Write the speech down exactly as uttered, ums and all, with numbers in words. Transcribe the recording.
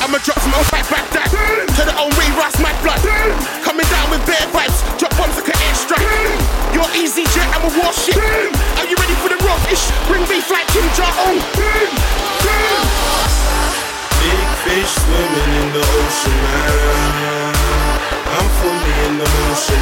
I'ma drop some old back back that. To the own way, Ross, mad blood. Coming down with bare vibes, drop bombs like an airstrike. You're easy jet, I'm a warship. Are you ready for the raw fish? Bring beef like Kim Jong-un. Big fish swimming in the ocean, man. I'm fully in the motion